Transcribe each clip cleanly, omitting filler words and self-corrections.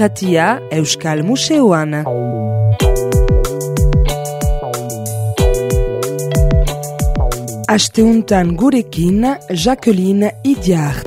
irratia Euskal Museoan. Asteuntan gurekin Jacqueline Idiart.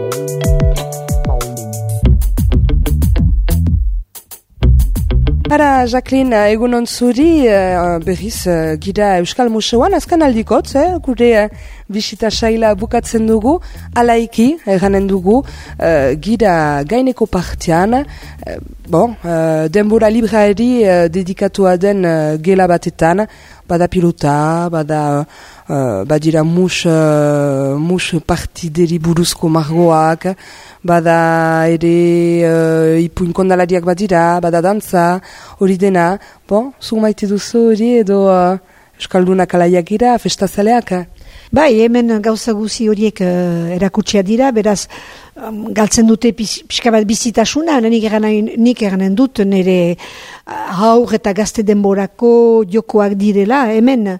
Ara, Jacqueline, egunon zuri, berriz gira Euskal Museoan, azkan aldikotz, gure bisita saila bukatzen dugu, alaiki, eranen dugu, gira gaineko partian, denbora libraeri dedikatua den gela batetan, bada pilota, badira mus partideri buruzko margoak, bada ere ipuin kondalariak badira, bada dantza, hori dena. Zu maite duzu hori edo Euskaldunak alaiak gira, festazaleak? Bai, hemen gauza guzi horiek erakutsia dira, beraz galtzen dute pixka bat bizitasuna, nik eranen dut nire haur eta gazte denborako jokoak direla, hemen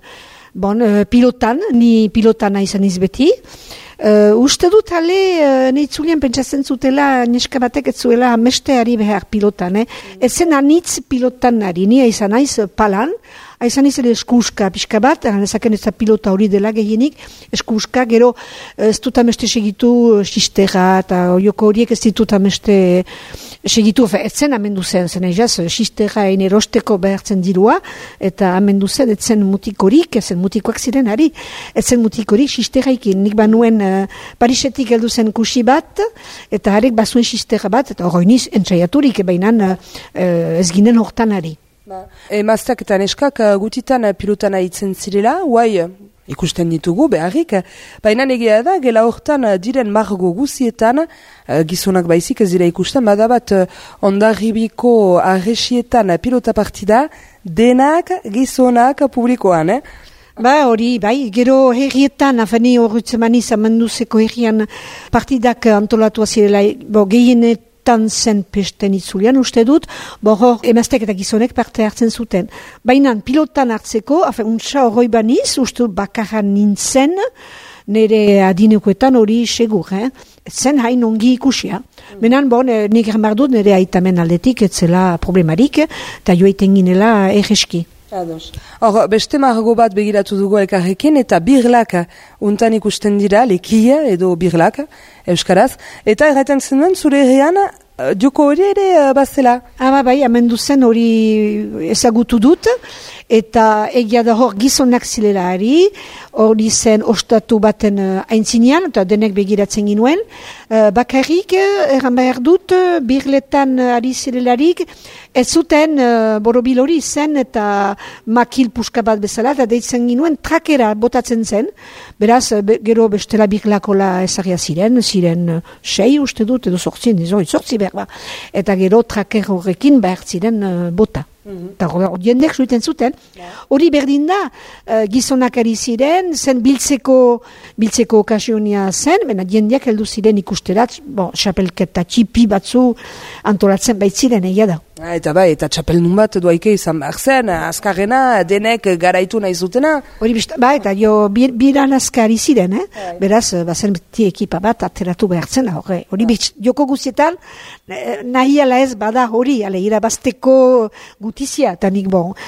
ni pilotana izan izbeti. Uste dut ale neitzulian pentsatzen zutela neska batek ez zuela mesteari behar pilotan. Ezen anitz pilotan nari, nia izan naiz palan, izan izan eskuska pixka bat, ezaken ez da pilota hori dela gehienik, eskuska, gero ez dut ameste segitu sistera, eta joko horiek ez ditut ameste segitu, etzen amendu zen egaz, sistera egin erosteko behartzen dirua, eta amendu zen, etzen mutikorik, ezen mutikoak ziren, etzen mutikorik sistera ikin, nik banuen Parisetik heldu zen kusi bat, eta harek bazuen sistera bat, eta hori niz entzaiaturik, bainan ez ginen hortan ari. Emazteak eta neskak gutitan pilotana itzen zirela, guai ikusten ditugu beharrik, baina egia da, gela hortan diren margo guzietan, gizonak baizik ez dira ikusten, badabat Hondarribiko arresietan pilota partida, denak gizonak publikoan, Hori, bai, gero herrietan, afani horretzen zamenduzeko herrian partidak antolatua zirela, gehienetan zen pesten itzulian, uste dut, hor emaztek eta gizonek parte hartzen zuten. Baina pilotan hartzeko, untsa horroi baniz, uste dut bakarran nintzen, nire adinekoetan hori segur, zen hain ongi ikusia. Menan, nik ermar dut nire aitamen aldetik, etzela problemarik, eta joaiten ginela erreski. Hor, beste margo bat begiratu dugu elkarrekin, eta birlak untan ikusten dira, lekia edo birlak, euskaraz, eta erraten zenuen zure herrian, joko hori ere bazela. Bai, amendu zen hori ezagutu dut, eta egia da hor gizonak zilelari, hori zen ostatu baten aintzinean, eta denek begiratzen ginuen, bakarrik, erran behar dut, birletan ari zilelarik, ez zuten borobil hori zen, eta makil puska bat bezala, eta deitzen ginuen trakera botatzen zen, beraz, gero bestela birlakola ezagia ziren 6 uste dut, edo 8 behar, eta gero traker horrekin behar ziren bota. Eta jendek zuiten zuten. Hori berdin da, gizonak ari ziren, zen biltzeko okasionia zen, bena jendeak heldu ziren ikusterat, xapelketa txipi batzu antolatzen baitziren egia da. Eta txapeldun bat duaike izan behar zen, azkarrena denek garaitu nahi zutena. Hori eta jo biran azkari ziren, beraz, bazen beti ekipa bat ateratu behar zen, hori joko guzietan, nahi ala ez bada hori, irabazteko gutizia, eta nik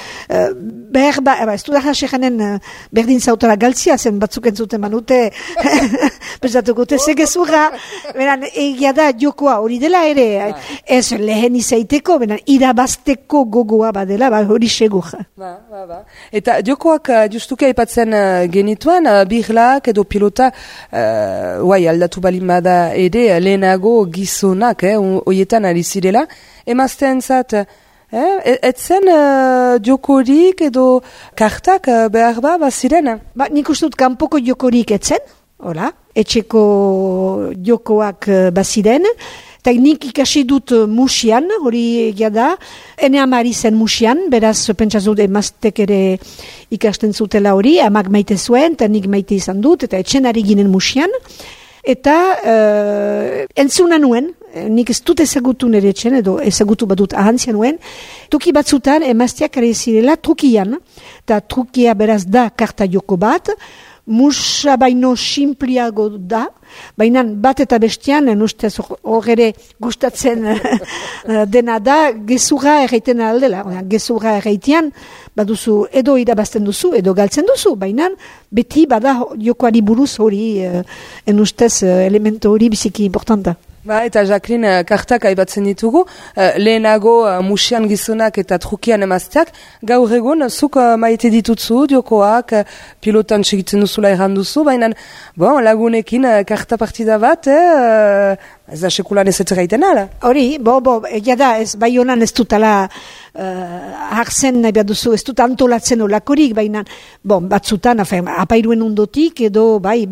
ez du da jasekanen berdin zautara galtzia, zen batzuk entzuten manute, pensatuko te segezurra, beran, egia da jokoa hori dela ere, ez lehen izaiteko, beran, irabazteko gogoa badela, hori segur. Eta jokoak justuke aipatzen genituen, birlak edo pilota, aldatu balin bada ere, lehenago gizonak, hoietan ari zirela, emazten zat, etzen jokorik edo kartak behar baziren? Nik uste dut kanpoko jokorik etzen, etxeko jokoak baziren, eta nik ikasi dut musian, hori egia da, ene amari zen musian, beraz pentsazut emaztek ere ikasten zutela hori, amak maite zuen, eta nik maite izan dut, eta etxen ari ginen musian, eta entzuna nuen, nik ez dut ezagutu nire etxen, edo ezagutu badut ahantzia nuen, toki batzutan emazteak ere zirela trukian, eta trukia beraz da karta joko bat, musa baino simpliago da, baina bat eta bestian, ustez hor ere gustatzen dena da, gezurra erraiten aldela. Gezurra erraitean, baduzu edo irabazten duzu, edo galtzen duzu, baina beti bada jokoari buruz hori, ustez elemento hori biziki importanta. Ba, eta Jacqueline, kartak aibatzen ditugu, lehenago musian gizonak eta trukian emazteak, gaur egun, zuk maite ditutzu, diokoak, pilotan segitzen duzula erranduzu, baina lagunekin karta partida bat, ez da sekulan ez gaiten ala. Hori, egia da, bai honan ez dutala hartzen nahi behar duzu, ez dut antolatzen olakorik, baina batzutan, apairuen ondotik, edo bai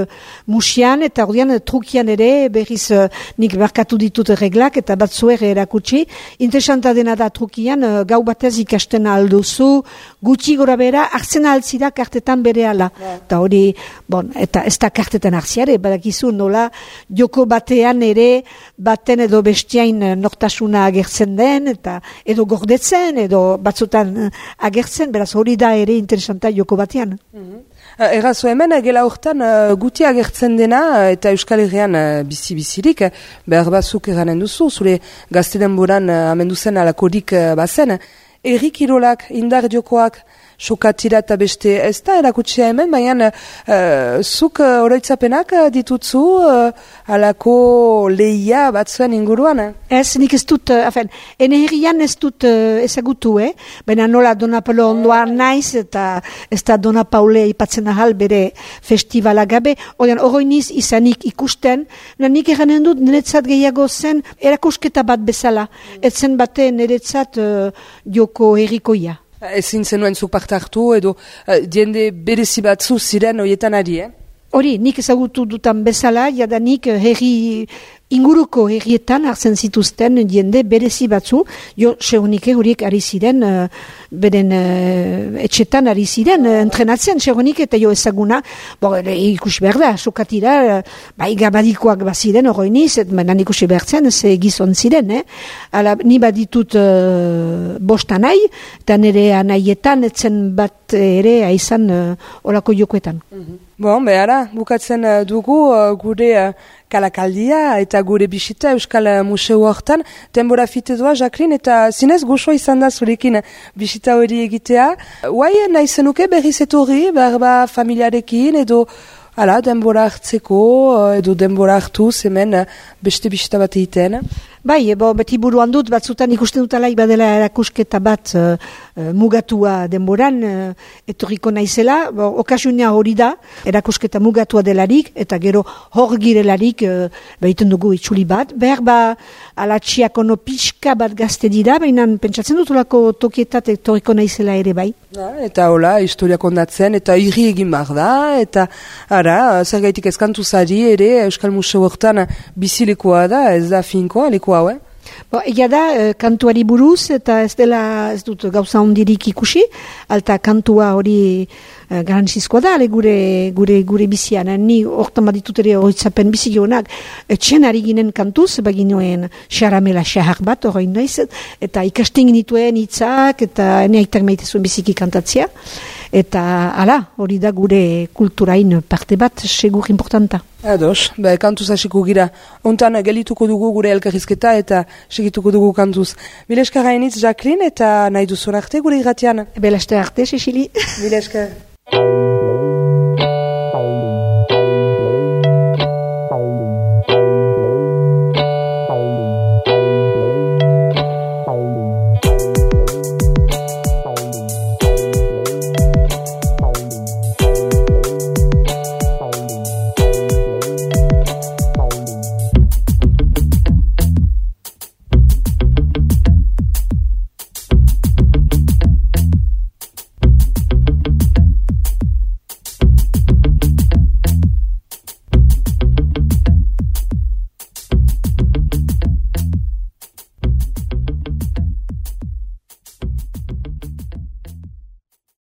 musian eta ordean trukian ere, berriz nik markatu ditut reglak eta batzuer erakutsi. Interesanta dena da trukian, gau batez ikasten alduzu, gutxi gora bera, hartzen altzira kartetan bere ala. Eta hori, eta ez da kartetan hartziare, badakizu nola, joko batean ere, baten edo bestiain nortasuna agertzen den, eta edo gordetzen, edo batzutan agertzen, beraz hori da ere interesanta joko batean. Errazo hemen, gela hortan guti agertzen dena, eta Euskal Herrian bizi-bizirik, behar bazuk eranen duzu, zure gazte denboran amenduzen alakorik bazen, erri kirolak, indar jokoak, sokatira eta beste ez da erakutsia hemen, baina zuk oroitzapenak ditutzu alako lehia batzuen inguruan? Ez, nik ez dut, ene herrian ez dut ezagutu, baina nola Dona Paulo ondoan naiz, eta ez da Dona Paule ipatzen ahal bere festivala gabe, oroiniz izanik ikusten, nik eranen dut niretzat gehiago zen erakusketa bat bezala, etzen bate niretzat joko herrikoia. Ezin zenuen zuk parte hartu edo diende berezi batzu ziren horietan ari, Hori, nik ezagutu dutan bezala, jadanik herri inguruko herrietan hartzen zituzten diende berezi batzu, segonike horiek ari ziren, beren etxetan ari ziren, entrenatzen segonik eta ezaguna, ikusi behar da, sokatira, gabadikoak baziren oroiniz, menan ikusi behar zen, ze gizon ziren, Ala, ni baditut bost anai, eta nire anaietan etzen bat ere aizan olako jokoetan. Behara, bukatzen dugu gure kalakaldia eta gure bisita Euskal Museo hortan. Denbora fite doa, Jacqueline, eta zinez goxoa izan da zurekin bisita hori egitea. Huai, nahi zenuke berriz etorri, berba familiarekin, edo denbora hartzeko, edo denbora hartuz hemen beste bisita bat egiten? Beti buruan dut, batzutan ikusten dutalaik badela erakusketa bat mugatua denboran, etorriko naizela, okasunia hori da, erakusketa mugatua delarik, eta gero hor girelarik behiten dugu itxuli bat, behar alatxiak ono pixka bat gazte dira, baina pentsatzen dutulako tokietat etorriko naizela ere bai. Eta hola, historiak ondatzen, eta irri egin behar da, eta zer gaitik ezkantu zari ere, Euskal Museo hortan bizilekoa da, ez da finkoa, lekoa, Egia da, kantuari buruz, eta ez dut gauza ondirik ikusi, alta kantua hori garantzizkoa da, gure bizian. Ni hortan baditut ere horitzapen bizionak, etxen ari ginen kantuz, baginoen xaramela xahar bat, horrein naiz, eta ikasten nituen hitzak, eta ene aitak maite zuen biziki kantatzea, eta hori da gure kulturain parte bat, segur importanta. Ados, kantuz hasiko gira. Ontan gelituko dugu gure elkarrizketa eta segituko dugu kantuz. Milesker hainitz, Jacqueline, eta nahi duzun arte gure irratian. Belaste arte, Cecilie. Milesker.